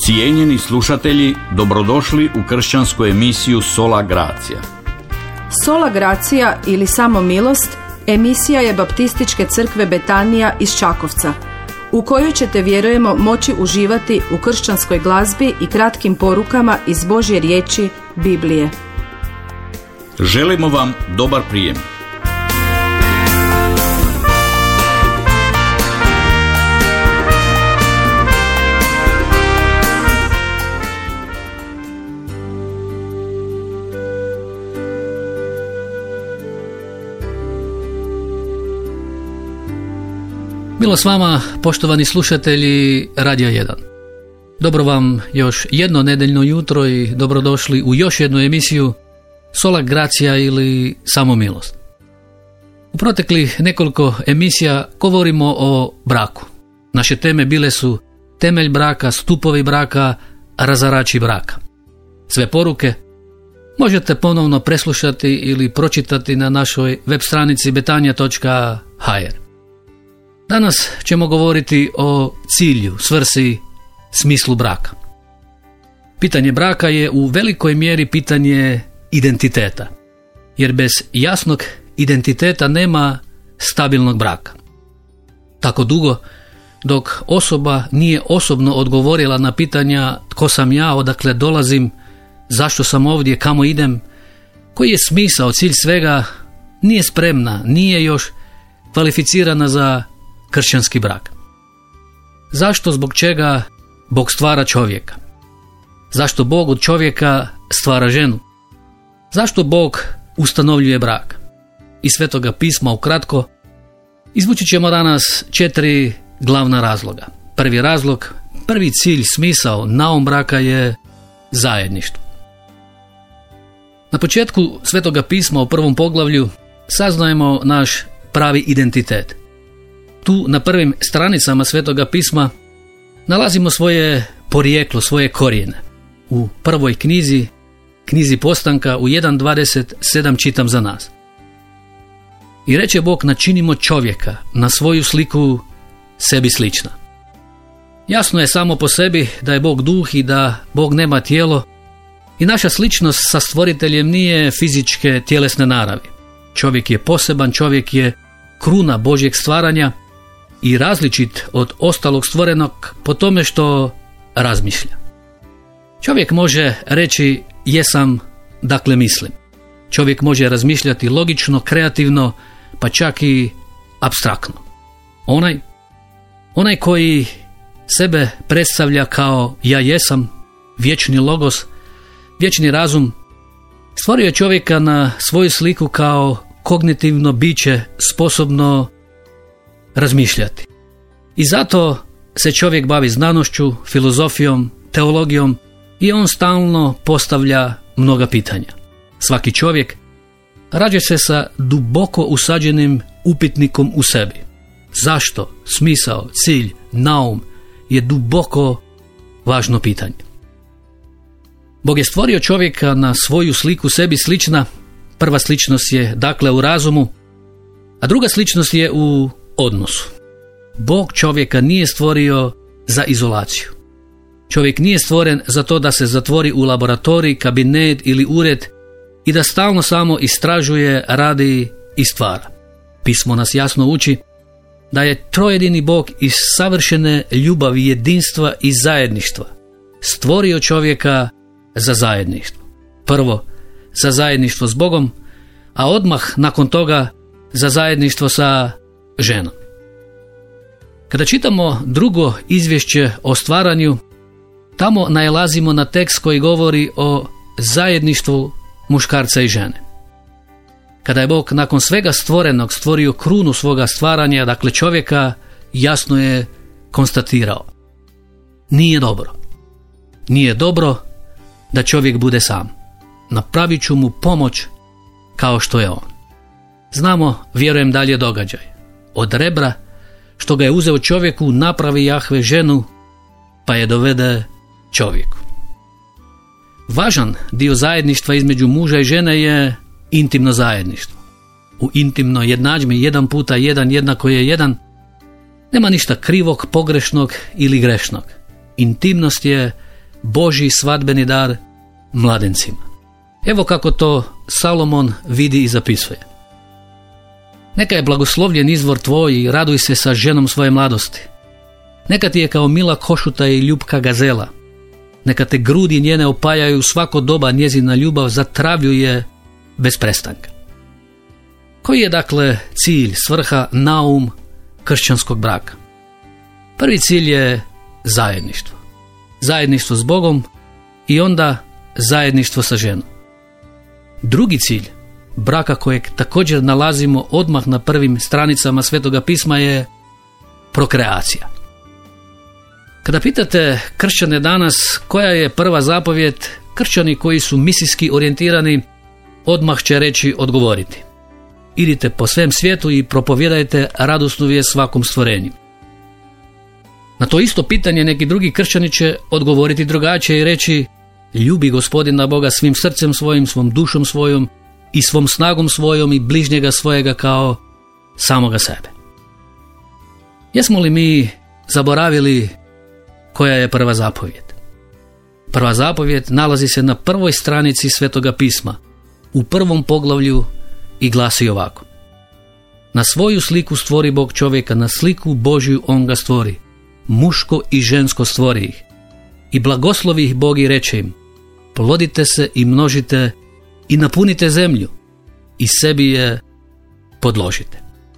Cijenjeni slušatelji, dobrodošli u kršćansku emisiju Sola Gracia. Sola Gracia ili Samo milost emisija je Baptističke crkve Betanija iz Čakovca, u kojoj ćete, vjerujemo, moći uživati u kršćanskoj glazbi i kratkim porukama iz Božje riječi, Biblije. Želimo vam dobar prijem. Milo s vama, poštovani slušatelji Radija 1. Dobro vam još jedno nedeljno jutro i dobrodošli u još jednu emisiju Sola Gracia ili Samo milost. U proteklih nekoliko emisija govorimo o braku. Naše teme bile su temelj braka, stupovi braka, razarači braka. Sve poruke možete ponovno preslušati ili pročitati na našoj web stranici betanja.hr. Danas ćemo govoriti o cilju, svrsi, smislu braka. Pitanje braka je u velikoj mjeri pitanje identiteta, jer bez jasnog identiteta nema stabilnog braka. Tako dugo dok osoba nije osobno odgovorila na pitanja tko sam ja, odakle dolazim, zašto sam ovdje, kamo idem, koji je smisao, cilj svega, nije spremna, nije još kvalificirana za kršćanski brak. Zašto, zbog čega Bog stvara čovjeka? Zašto Bog od čovjeka stvara ženu? Zašto Bog ustanovljuje brak? Iz Svetoga pisma ukratko izvući ćemo danas 4 glavna razloga. Prvi razlog, prvi cilj, smisao, naum braka je zajedništvo. Na početku Svetoga pisma u prvom poglavlju saznajemo naš pravi identitet. Tu na prvim stranicama Svetoga pisma nalazimo svoje porijeklo, svoje korijene. U prvoj knjizi Postanka u 1.27 čitam za nas. I reče Bog, načinimo čovjeka na svoju sliku sebi slična. Jasno je samo po sebi da je Bog duh i da Bog nema tijelo i naša sličnost sa stvoriteljem nije fizičke tjelesne naravi. Čovjek je poseban, čovjek je kruna Božjeg stvaranja i različit od ostalog stvorenog po tome što razmišlja. Čovjek može reći jesam, dakle mislim. Čovjek može razmišljati logično, kreativno, pa čak i apstraktno. Onaj koji sebe predstavlja kao ja jesam, vječni logos, vječni razum, stvorio je čovjeka na svoju sliku kao kognitivno biće sposobno razmišljati. I zato se čovjek bavi znanošću, filozofijom, teologijom i on stalno postavlja mnoga pitanja. Svaki čovjek rađa se sa duboko usađenim upitnikom u sebi. Zašto, smisao, cilj, naum je duboko važno pitanje. Bog je stvorio čovjeka na svoju sliku sebi slična. Prva sličnost je dakle u razumu, a druga sličnost je u odnosu. Bog čovjeka nije stvorio za izolaciju. Čovjek nije stvoren za to da se zatvori u laboratorij, kabinet ili ured i da stalno samo istražuje, radi i stvara. Pismo nas jasno uči da je trojedini Bog iz savršene ljubavi, jedinstva i zajedništva stvorio čovjeka za zajedništvo. Prvo za zajedništvo s Bogom, a odmah nakon toga za zajedništvo sa ženom. Kada čitamo drugo izvješće o stvaranju, tamo nailazimo na tekst koji govori o zajedništvu muškarca i žene. Kada je Bog nakon svega stvorenog stvorio krunu svoga stvaranja, dakle čovjeka, jasno je konstatirao: nije dobro. Nije dobro da čovjek bude sam. Napravit ću mu pomoć kao što je on. Znamo, vjerujem, dalje događaj. Od rebra što ga je uzeo čovjeku, napravi Jahve ženu, pa je dovede čovjeku. Važan dio zajedništva između muža i žene je intimno zajedništvo. U intimnoj jednadžbi 1x1 jednako je 1 nema ništa krivog, pogrešnog ili grešnog. Intimnost je Božji svadbeni dar mladencima. Evo kako to Salomon vidi i zapisuje. Neka je blagoslovljen izvor tvoj i raduj se sa ženom svoje mladosti. Neka ti je kao mila košuta i ljubka gazela. Neka te grudi njene opajaju svako doba, njezina ljubav zatravljuje bez prestanka. Koji je dakle cilj, svrha, naum kršćanskog braka? Prvi cilj je zajedništvo. Zajedništvo s Bogom i onda zajedništvo sa ženom. Drugi cilj braka, kojeg također nalazimo odmah na prvim stranicama Svetoga pisma, je prokreacija. Kada pitate kršćane danas koja je prva zapovijed, kršćani koji su misijski orijentirani odmah će odgovoriti: idite po svem svijetu i propovijedajte radosnu vijest svakom stvorenju. Na to isto pitanje neki drugi kršćani će odgovoriti drugačije i reći: ljubi Gospodina Boga svim srcem svojim, svom dušom svojom i svom snagom svojom i bližnjega svojega kao samoga sebe. Jesmo li mi zaboravili koja je prva zapovijed? Prva zapovijed nalazi se na prvoj stranici Svetoga pisma, u prvom poglavlju, i glasi ovako: na svoju sliku stvori Bog čovjeka, na sliku Božju on ga stvori, muško i žensko stvori ih. I blagoslovi ih Bog i reče im: plodite se i množite i napunite zemlju i sebi je podložite.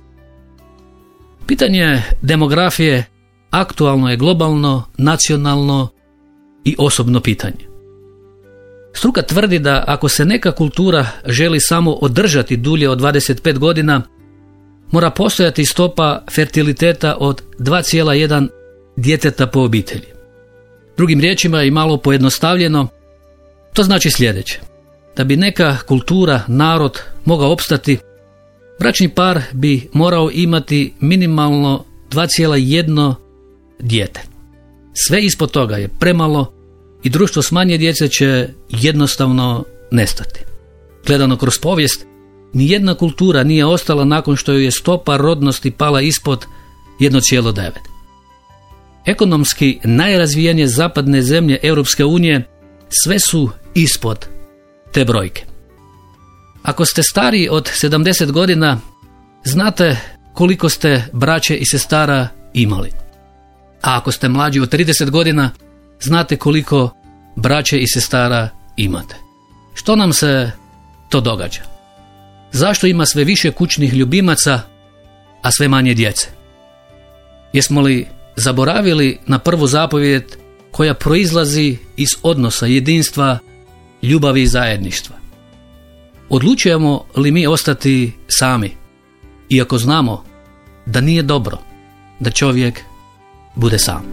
Pitanje demografije aktualno je globalno, nacionalno i osobno pitanje. Struka tvrdi da ako se neka kultura želi samo održati dulje od 25 godina, mora postojati stopa fertiliteta od 2,1 djeteta po obitelji. Drugim riječima i malo pojednostavljeno, to znači sljedeće: da bi neka kultura, narod mogao opstati, bračni par bi morao imati minimalno 2,1 dijete. Sve ispod toga je premalo i društvo s manje djece će jednostavno nestati. Gledano kroz povijest, nijedna kultura nije ostala nakon što joj je stopa rodnosti pala ispod 1,9. Ekonomski najrazvijenije zapadne zemlje Europske unije sve su ispod te brojke. Ako ste stariji od 70 godina, znate koliko ste braće i sestara imali. A ako ste mlađi od 30 godina, znate koliko braće i sestara imate. Što nam se to događa? Zašto ima sve više kućnih ljubimaca, a sve manje djece? Jesmo li zaboravili na prvu zapovijed koja proizlazi iz odnosa, jedinstva, ljubavi i zajedništva? Odlučujemo li mi ostati sami, iako znamo da nije dobro da čovjek bude sam?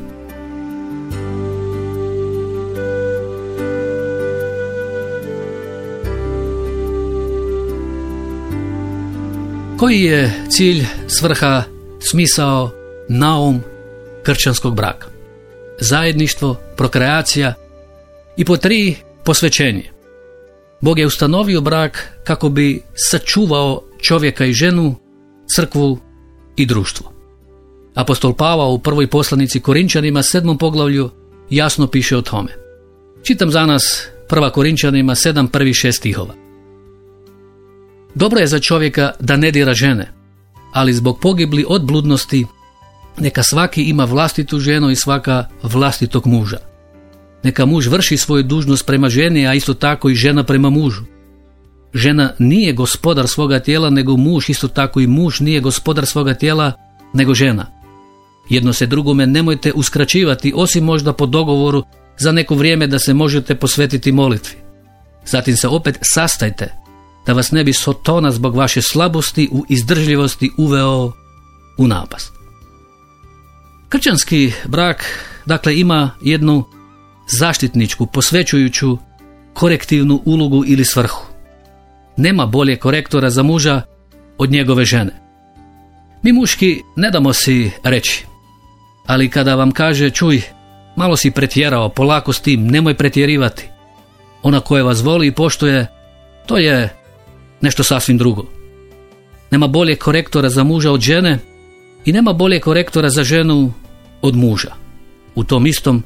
Koji je cilj, svrha, smisao, naum kršćanskog braka? Zajedništvo, prokreacija i po 3 posvećenje. Bog je ustanovio brak kako bi sačuvao čovjeka i ženu, crkvu i društvo. Apostol Pavao u prvoj poslanici Korinčanima 7. poglavlju jasno piše o tome. Čitam za nas 1. Korinčanima 7, prvih 6 stihova. Dobro je za čovjeka da ne dira žene, ali zbog pogibli od bludnosti neka svaki ima vlastitu ženu i svaka vlastitog muža. Neka muž vrši svoju dužnost prema ženi, a isto tako i žena prema mužu. Žena nije gospodar svoga tijela, nego muž, isto tako i muž nije gospodar svoga tijela, nego žena. Jedno se drugome nemojte uskraćivati, osim možda po dogovoru za neko vrijeme da se možete posvetiti molitvi. Zatim se opet sastajte, da vas ne bi Sotona zbog vaše slabosti u izdržljivosti uveo u napast. Kršćanski brak, dakle, ima jednu zaštitničku, posvećujuću, korektivnu ulogu ili svrhu. Nema bolje korektora za muža od njegove žene. Mi muški ne damo si reći, ali kada vam kaže: čuj, malo si pretjerao, polako s tim, nemoj pretjerivati, ona koja vas voli i poštuje, to je nešto sasvim drugo. Nema bolje korektora za muža od žene i nema bolje korektora za ženu od muža. U tom istom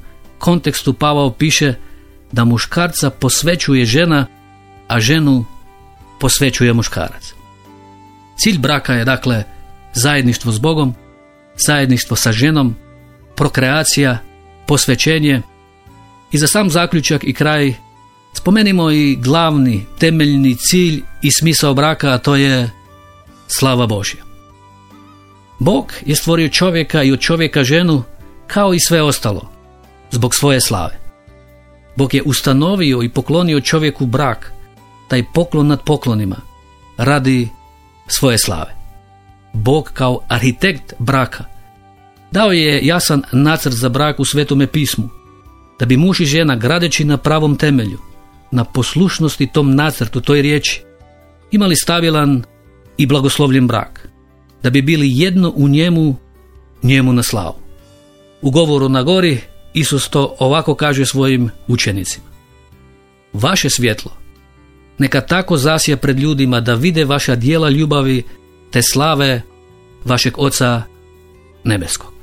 kontekstu Pavao piše da muškarca posvećuje žena, a ženu posvećuje muškarac. Cilj braka je dakle zajedništvo s Bogom, zajedništvo sa ženom, prokreacija, posvećenje. I za sam zaključak i kraj spomenimo i glavni, temeljni cilj i smisao braka, a to je slava Božja. Bog je stvorio čovjeka i od čovjeka ženu kao i sve ostalo, zbog svoje slave. Bog je ustanovio i poklonio čovjeku brak, taj poklon nad poklonima, radi svoje slave. Bog kao arhitekt braka dao je jasan nacrt za brak u Svetome pismu, da bi muž i žena gradeći na pravom temelju, na poslušnosti tom nacrtu, toj riječi, imali stabilan i blagoslovljen brak, da bi bili jedno u njemu na slavu. U govoru na gori Isus to ovako kaže svojim učenicima: vaše svjetlo neka tako zasja pred ljudima da vide vaša djela ljubavi te slave vašeg Oca nebeskog.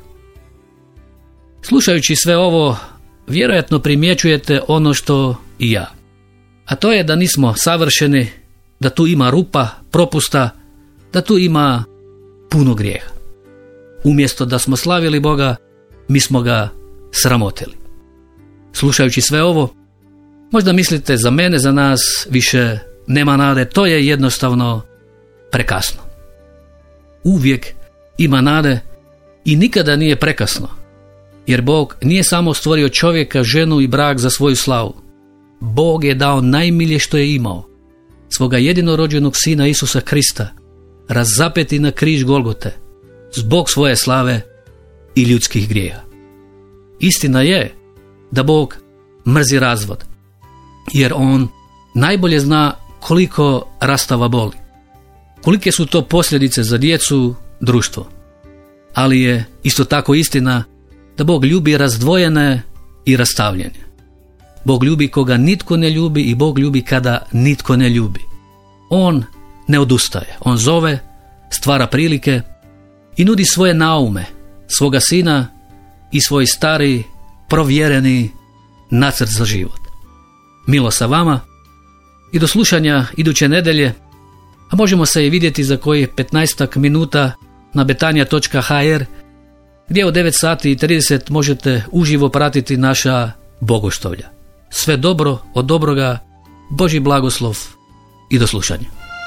Slušajući sve ovo, vjerojatno primjećujete ono što i ja, a to je da nismo savršeni, da tu ima rupa, propusta, da tu ima puno grijeha. Umjesto da smo slavili Boga, mi smo ga sramotili. Slušajući sve ovo, možda mislite za mene, za nas više nema nade, to je jednostavno prekasno. Uvijek ima nade i nikada nije prekasno, jer Bog nije samo stvorio čovjeka, ženu i brak za svoju slavu. Bog je dao najmilje što je imao, svoga jedinorođenog sina Isusa Krista, razapeti na križ Golgote, zbog svoje slave i ljudskih grijeha. Istina je da Bog mrzi razvod, jer On najbolje zna koliko rastava boli, kolike su to posljedice za djecu, društvo. Ali je isto tako istina da Bog ljubi razdvojene i rastavljene. Bog ljubi koga nitko ne ljubi i Bog ljubi kada nitko ne ljubi. On ne odustaje, On zove, stvara prilike i nudi svoje naume, svoga sina i svoj stari, provjereni nacrt za život. Milo sa vama i do slušanja iduće nedelje, a možemo se i vidjeti za kojih 15 minuta na betania.hr, gdje od 9:30 možete uživo pratiti naša bogoštovlja. Sve dobro od dobroga, Božji blagoslov i do slušanja.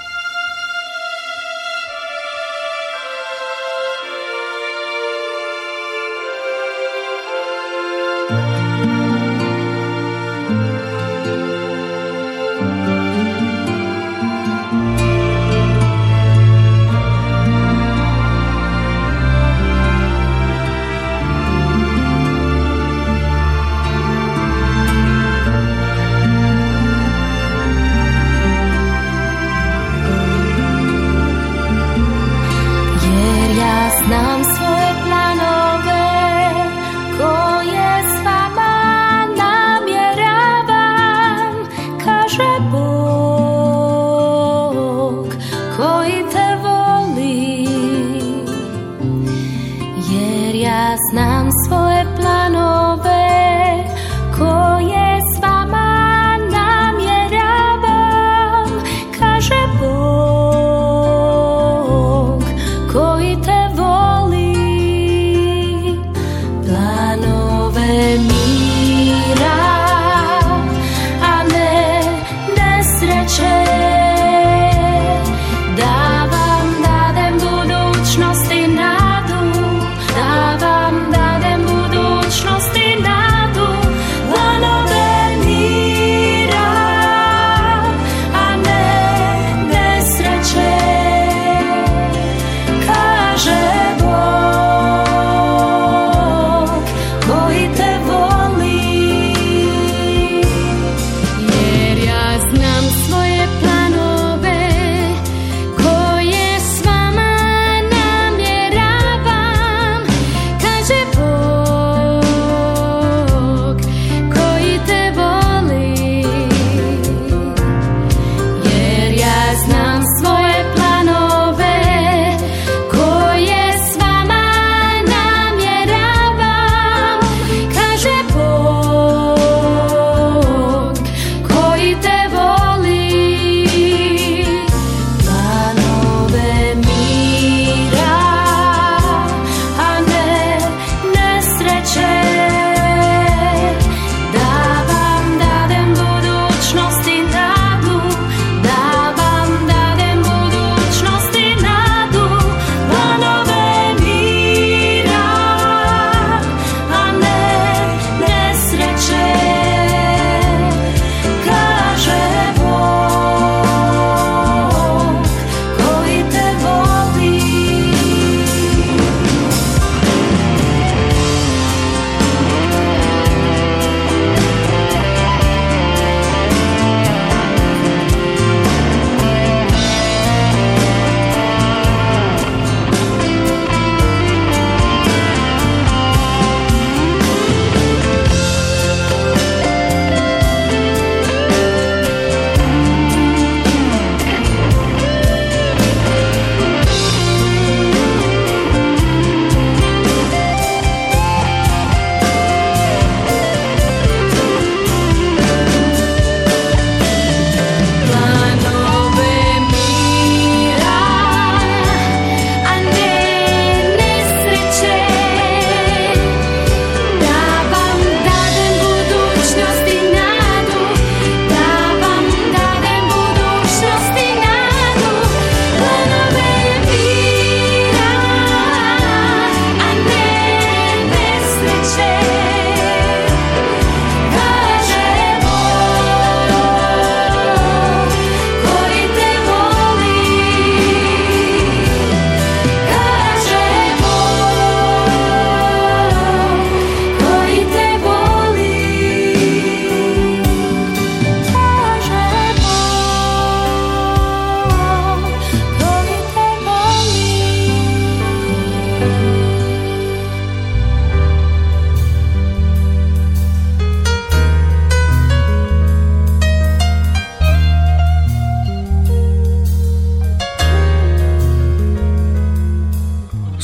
Znam svoje planove koje s vama namjeravam, kaže Bog koji te voli. Jer ja znam svoje planove koje s vama namjeravam, kaže Bog koji te mira, a ne nesreće, da vam dadem budućnost i nadu, da vam dadem budućnost i nadu, planove mira, a ne nesreće, kaže Bog koji te voli.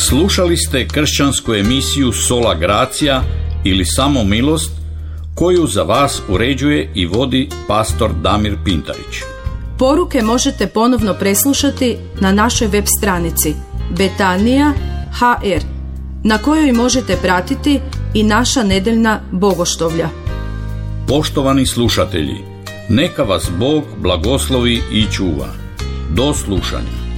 Slušali ste kršćansku emisiju Sola Gracia ili Samo milost, koju za vas uređuje i vodi pastor Damir Pintarić. Poruke možete ponovno preslušati na našoj web stranici Betanija.hr, na kojoj možete pratiti i naša nedeljna bogoštovlja. Poštovani slušatelji, neka vas Bog blagoslovi i čuva. Do slušanja.